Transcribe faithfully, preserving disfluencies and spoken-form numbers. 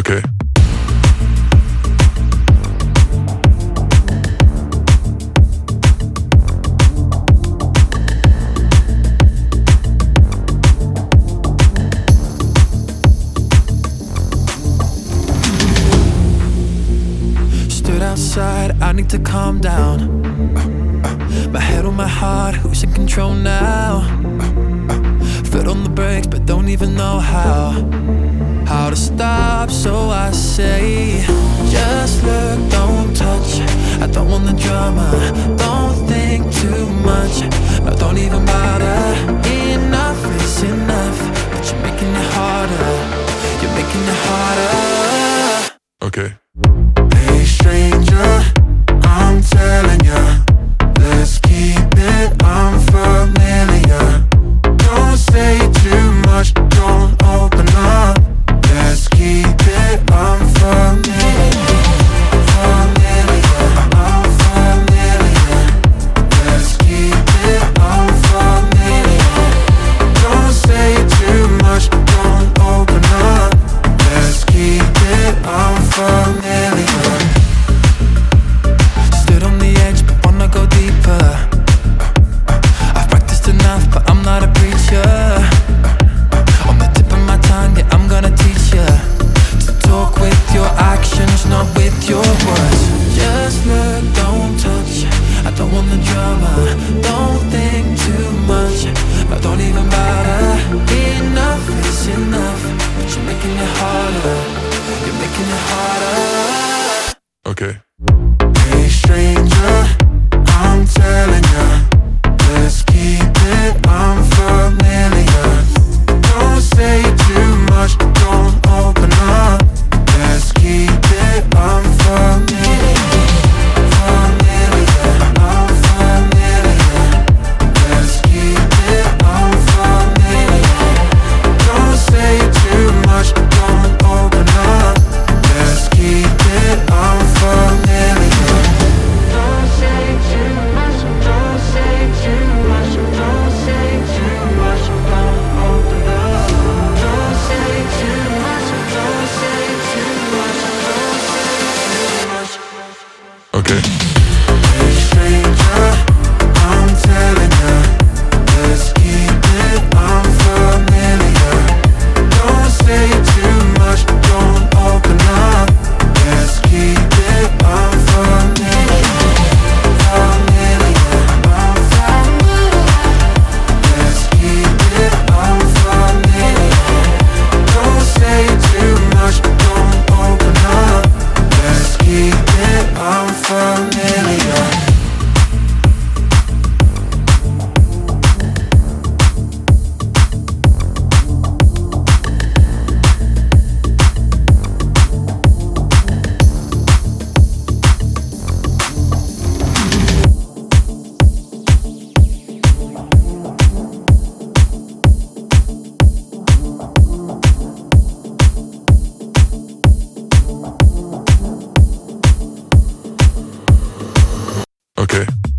Okay. Stood outside, I need to calm down. uh, uh, My head on my heart, who's in control now? uh, uh, Foot on the brakes, but don't even know how How to stop, so I say just look, don't touch. I don't want the drama, don't think too much. No, don't even bother. Enough is enough, but you're making it harder. You're making it harder. Okay. Hey stranger, I'm telling ya, let's keep it unfamiliar. Don't say too much, don't open up. Let's keep it unfamiliar. Familiar, unfamiliar. Let's keep it unfamiliar. Don't say too much, don't open up. Let's keep it unfamiliar. Stood on the edge, but wanna go deeper. I've practiced enough, but I'm not a preacher. On the tip of my tongue, yeah, I'm gonna teach ya to talk with your actions, not with your words. Just look, don't touch. I don't want the drama, don't think too much. No, don't even bother. Enough is enough, but you're making it harder. You're making it harder. Okay.